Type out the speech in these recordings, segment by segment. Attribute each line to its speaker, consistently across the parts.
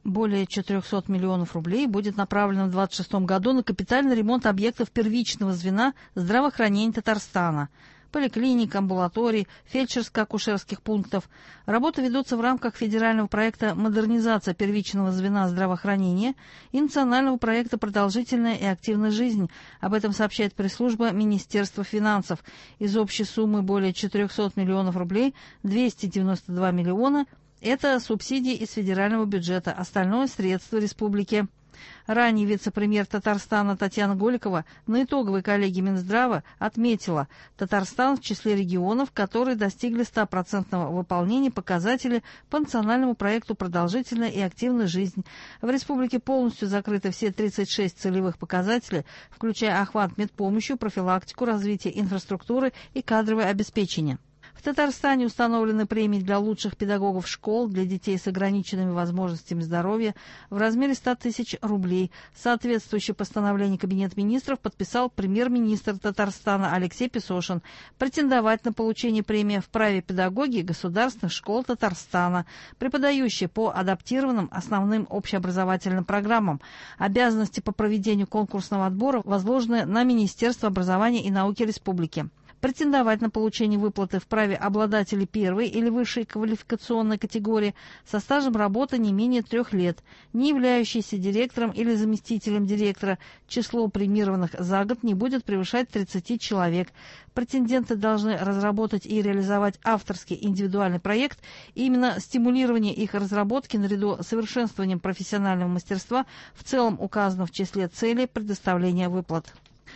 Speaker 1: Более 400 миллионов рублей будет направлено в 2026 году на капитальный ремонт объектов первичного звена здравоохранения Татарстана. Поликлиник, амбулаторий, фельдшерско-акушерских пунктов. Работы ведутся в рамках федерального проекта «Модернизация первичного звена здравоохранения» и национального проекта «Продолжительная и активная жизнь». Об этом сообщает пресс-служба Министерства финансов. Из общей суммы более 400 миллионов рублей 292 миллиона – это субсидии из федерального бюджета, остальное – средства республики. Ранее вице-премьер Татарстана Татьяна Голикова на итоговой коллегии Минздрава отметила, Татарстан в числе регионов, которые достигли 100% выполнения показателей по национальному проекту «Продолжительная и активная жизнь». В республике полностью закрыты все 36 целевых показателей, включая охват медпомощью, профилактику, развитие инфраструктуры и кадровое обеспечение. В Татарстане установлены премии для лучших педагогов школ для детей с ограниченными возможностями здоровья в размере 100 тысяч рублей. Соответствующее постановление Кабинета министров подписал премьер-министр Татарстана Алексей Песошин. Претендовать на получение премии вправе педагоги государственных школ Татарстана, преподающие по адаптированным основным общеобразовательным программам. Обязанности по проведению конкурсного отбора возложены на Министерство образования и науки Республики. Претендовать на получение выплаты вправе обладатели первой или высшей квалификационной категории со стажем работы не менее 3 лет, не являющийся директором или заместителем директора. Число премированных за год не будет превышать 30 человек. Претенденты должны разработать и реализовать авторский индивидуальный проект. И именно стимулирование их разработки наряду с совершенствованием профессионального мастерства в целом указано в числе целей предоставления выплат.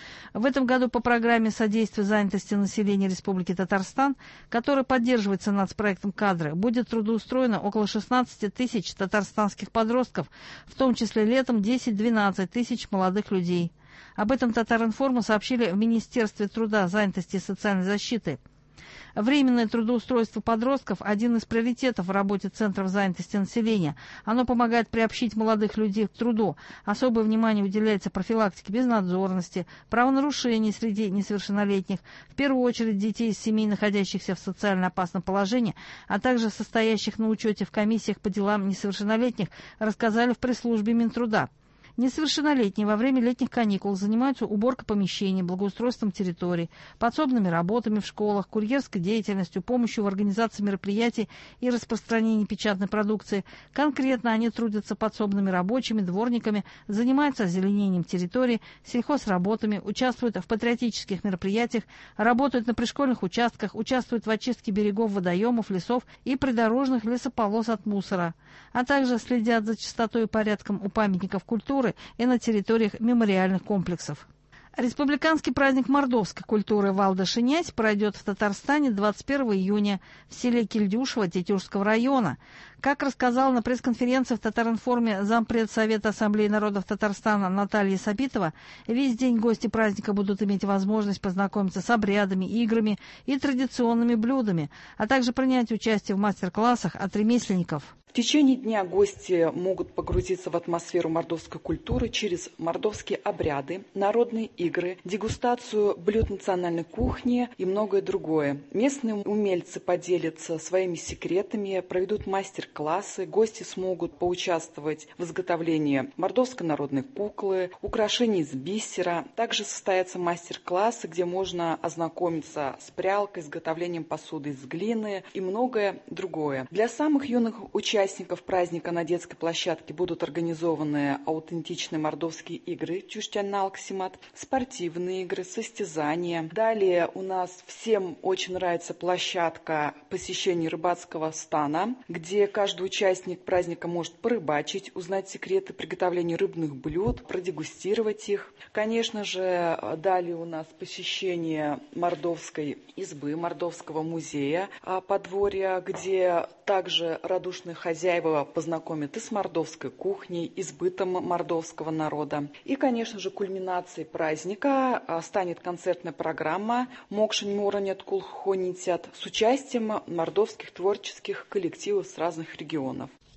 Speaker 1: В этом году по программе содействия занятости населения Республики Татарстан, которая поддерживается нацпроектом «Кадры», будет трудоустроено около 16 тысяч татарстанских подростков, в том числе летом 10-12 тысяч молодых людей. Об этом Татар-Информу сообщили в Министерстве труда, занятости и социальной защиты. Временное трудоустройство подростков – один из приоритетов в работе Центров занятости населения. Оно помогает приобщить молодых людей к труду. Особое внимание уделяется профилактике безнадзорности, правонарушений среди несовершеннолетних, в первую очередь детей из семей, находящихся в социально опасном положении, а также состоящих на учете в комиссиях по делам несовершеннолетних, рассказали в пресс-службе Минтруда. Несовершеннолетние во время летних каникул занимаются уборкой помещений, благоустройством территорий, подсобными работами в школах, курьерской деятельностью, помощью в организации мероприятий и распространении печатной продукции. Конкретно они трудятся подсобными рабочими, дворниками, занимаются озеленением территорий, сельхозработами, участвуют в патриотических мероприятиях, работают на пришкольных участках, участвуют в очистке берегов водоемов, лесов и придорожных лесополос от мусора, а также следят за чистотой и порядком у памятников культуры и на территориях мемориальных комплексов. Республиканский праздник мордовской культуры «Валда-Шинязь» пройдет в Татарстане 21 июня в селе Кильдюшево Тетюшского района. Как рассказала на пресс-конференции в Татар-Информе зампред Совета Ассамблеи народов Татарстана Наталья Сабитова, весь день гости праздника будут иметь возможность познакомиться с обрядами, играми и традиционными блюдами, а также принять участие в мастер-классах от ремесленников.
Speaker 2: В течение дня гости могут погрузиться в атмосферу мордовской культуры через мордовские обряды, народные игры, дегустацию блюд национальной кухни и многое другое. Местные умельцы поделятся своими секретами, проведут мастер-классы, гости смогут поучаствовать в изготовлении мордовской народной куклы, украшений из бисера. Также состоятся мастер-классы, где можно ознакомиться с прялкой, изготовлением посуды из глины и многое другое. Для самых юных участников праздника на детской площадке будут организованы аутентичные мордовские игры «Тюштян-Алксимат», спортивные игры, состязания. Далее у нас всем очень нравится площадка посещения рыбацкого стана, где каждый участник праздника может порыбачить, узнать секреты приготовления рыбных блюд, продегустировать их. Конечно же, далее у нас посещение мордовской избы, мордовского музея подворья, где также радушные хозяева познакомят и с мордовской кухней, и с бытом мордовского народа. И, конечно же, кульминацией праздника станет концертная программа «Мокшин Моранят Кулхонитят» с участием мордовских творческих коллективов с разных регионов.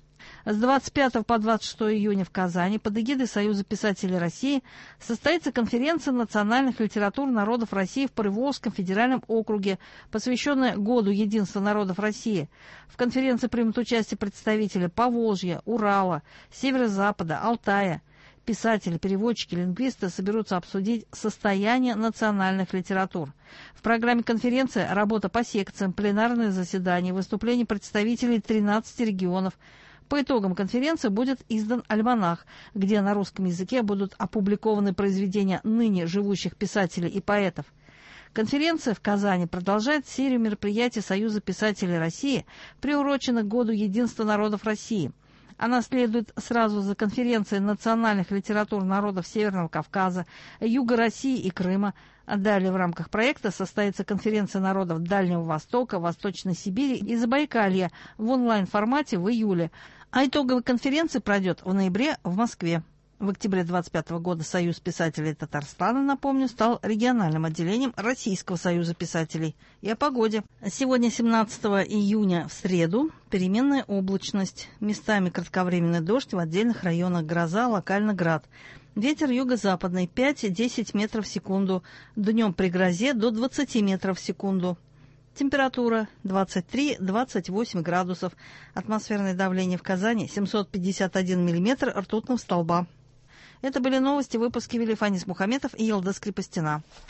Speaker 1: С 25 по 26 июня в Казани под эгидой Союза писателей России состоится конференция национальных литератур народов России в Приволжском федеральном округе, посвященная Году единства народов России. В конференции примут участие представители Поволжья, Урала, Северо-Запада, Алтая. Писатели, переводчики, лингвисты соберутся обсудить состояние национальных литератур. В программе конференции работа по секциям, пленарные заседания, выступления представителей 13 регионов. По итогам конференции будет издан альманах, где на русском языке будут опубликованы произведения ныне живущих писателей и поэтов. Конференция в Казани продолжает серию мероприятий Союза писателей России, приуроченных к Году единства народов России. Она следует сразу за конференцией национальных литератур народов Северного Кавказа, Юга России и Крыма. Далее в рамках проекта состоится конференция народов Дальнего Востока, Восточной Сибири и Забайкалья в онлайн-формате в июле. А итоговая конференция пройдет в ноябре в Москве. В октябре 25 года Союз писателей Татарстана, напомню, стал региональным отделением Российского союза писателей. И о погоде. Сегодня, 17 июня, в среду, переменная облачность. Местами кратковременный дождь, в отдельных районах гроза, локально град. Ветер юго-западный 5-10 метров в секунду. Днем при грозе до 20 метров в секунду. Температура 23-28 градусов. Атмосферное давление в Казани 751 миллиметр ртутного столба. Это были новости, выпуски вели Фанис Мухаметов и Елда Скрипостина.